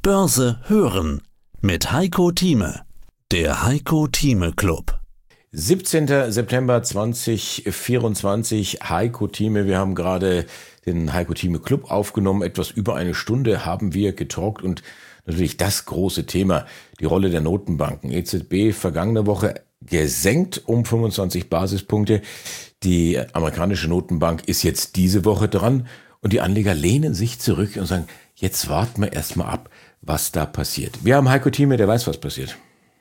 Börse hören mit Heiko Thieme. Der Heiko Thieme Club. 17. September 2024, Heiko Thieme. Wir haben gerade den Heiko Thieme Club aufgenommen. Etwas über eine Stunde haben wir getalkt und natürlich das große Thema, die Rolle der Notenbanken. EZB vergangene Woche gesenkt um 25 Basispunkte. Die amerikanische Notenbank ist jetzt diese Woche dran und die Anleger lehnen sich zurück und sagen, jetzt warten wir erstmal ab, was da passiert. Wir haben Heiko Thieme, der weiß, was passiert.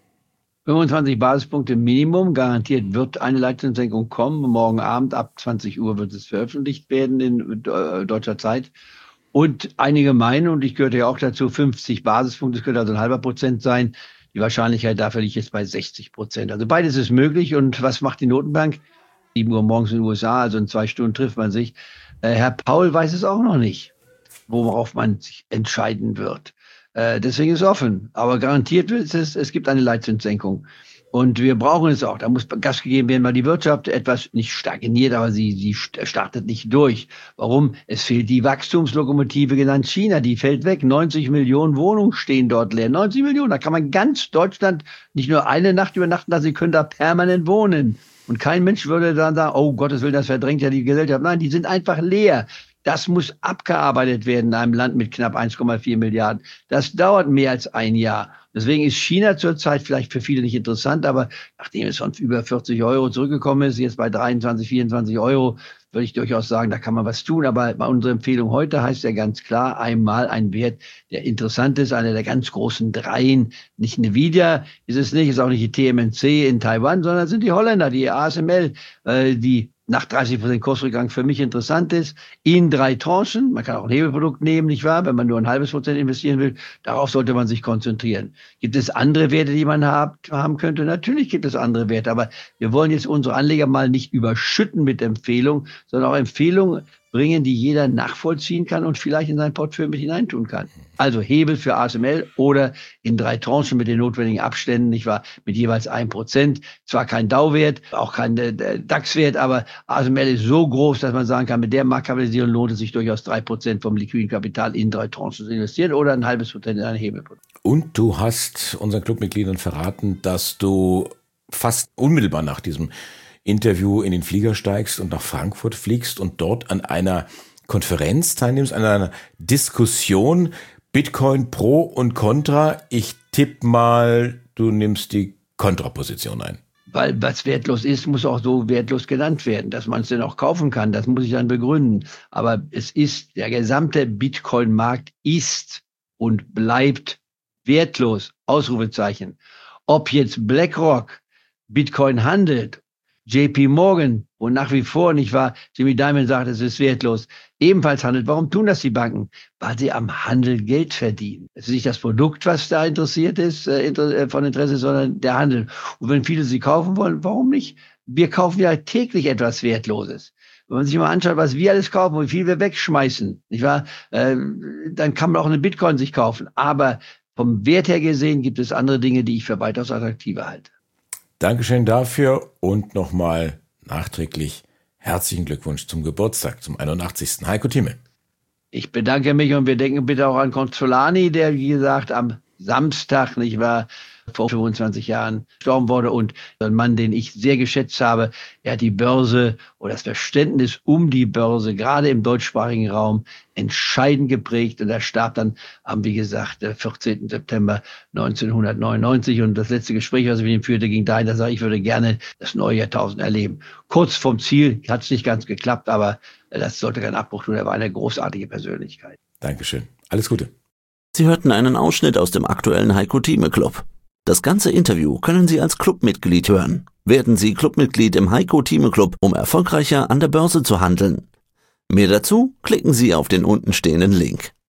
25 Basispunkte Minimum, garantiert wird eine Leitzinssenkung kommen. Morgen Abend ab 20 Uhr wird es veröffentlicht werden in deutscher Zeit. Und einige meinen, und ich gehörte ja auch dazu, 50 Basispunkte, das könnte also 0,5% sein. Die Wahrscheinlichkeit dafür liegt jetzt bei 60%. Also beides ist möglich. Und was macht die Notenbank? 7 Uhr morgens in den USA, also in 2 Stunden trifft man sich. Herr Paul weiß es auch noch nicht, worauf man sich entscheiden wird. Deswegen ist es offen. Aber garantiert wird es gibt eine Leitzinssenkung. Und wir brauchen es auch. Da muss Gas gegeben werden, weil die Wirtschaft etwas nicht stagniert, aber sie startet nicht durch. Warum? Es fehlt die Wachstumslokomotive genannt China. Die fällt weg. 90 Millionen Wohnungen stehen dort leer. 90 Millionen. Da kann man ganz Deutschland nicht nur eine Nacht übernachten, sondern sie können da permanent wohnen. Und kein Mensch würde dann sagen, oh Gottes Willen, das verdrängt ja die Gesellschaft. Nein, die sind einfach leer. Das muss abgearbeitet werden in einem Land mit knapp 1,4 Milliarden. Das dauert mehr als ein Jahr. Deswegen ist China zurzeit vielleicht für viele nicht interessant, aber nachdem es von über 40 Euro zurückgekommen ist, jetzt bei 23, 24 Euro, würde ich durchaus sagen, da kann man was tun. Aber bei unserer Empfehlung heute heißt ja ganz klar einmal ein Wert, der interessant ist, einer der ganz großen Dreien. Nicht Nvidia ist es nicht, ist auch nicht die TMNC in Taiwan, sondern sind die Holländer, die ASML, die nach 30% Kursrückgang für mich interessant ist, in 3 Tranchen. Man kann auch ein Hebelprodukt nehmen, nicht wahr? Wenn man nur 0,5% investieren will, darauf sollte man sich konzentrieren. Gibt es andere Werte, die man haben könnte? Natürlich gibt es andere Werte, aber wir wollen jetzt unsere Anleger mal nicht überschütten mit Empfehlungen, sondern auch Empfehlungen bringen, die jeder nachvollziehen kann und vielleicht in sein Portfolio mit hineintun kann. Also Hebel für ASML oder in 3 Tranchen mit den notwendigen Abständen, nicht wahr, mit jeweils 1%. Zwar kein Dow-Wert, auch kein DAX-Wert, aber ASML ist so groß, dass man sagen kann, mit der Marktkapitalisierung lohnt es sich durchaus 3% vom liquiden Kapital in 3 Tranchen zu investieren oder 0,5% in ein Hebelprodukt. Und du hast unseren Clubmitgliedern verraten, dass du fast unmittelbar nach diesem Interview in den Flieger steigst und nach Frankfurt fliegst und dort an einer Konferenz teilnimmst, an einer Diskussion Bitcoin Pro und Contra. Ich tippe mal, du nimmst die Kontraposition ein. Weil was wertlos ist, muss auch so wertlos genannt werden, dass man es denn auch kaufen kann. Das muss ich dann begründen. Aber es ist, der gesamte Bitcoin-Markt ist und bleibt wertlos. Ausrufezeichen. Ob jetzt BlackRock Bitcoin handelt, JP Morgan, wo nach wie vor, nicht wahr, Jimmy Dimon sagt, es ist wertlos, ebenfalls handelt. Warum tun das die Banken? Weil sie am Handel Geld verdienen. Es ist nicht das Produkt, was da interessiert ist, von Interesse, sondern der Handel. Und wenn viele sie kaufen wollen, warum nicht? Wir kaufen ja täglich etwas Wertloses. Wenn man sich mal anschaut, was wir alles kaufen, wie viel wir wegschmeißen, nicht wahr, dann kann man auch eine Bitcoin sich kaufen. Aber vom Wert her gesehen gibt es andere Dinge, die ich für weitaus attraktiver halte. Dankeschön dafür und nochmal nachträglich herzlichen Glückwunsch zum Geburtstag, zum 81. Heiko Thieme. Ich bedanke mich und wir denken bitte auch an Consolani, der, wie gesagt, am Samstag, nicht wahr, vor 25 Jahren gestorben wurde und ein Mann, den ich sehr geschätzt habe. Er hat die Börse oder das Verständnis um die Börse, gerade im deutschsprachigen Raum, entscheidend geprägt und er starb dann am, wie gesagt, 14. September 1999 und das letzte Gespräch, was ich mit ihm führte, ging dahin, dass er, ich würde gerne das neue Jahrtausend erleben. Kurz vom Ziel hat es nicht ganz geklappt, aber das sollte kein Abbruch tun. Er war eine großartige Persönlichkeit. Dankeschön. Alles Gute. Sie hörten einen Ausschnitt aus dem aktuellen Heiko Thieme Club. Das ganze Interview können Sie als Clubmitglied hören. Werden Sie Clubmitglied im Heiko Thieme Club, um erfolgreicher an der Börse zu handeln. Mehr dazu klicken Sie auf den untenstehenden Link.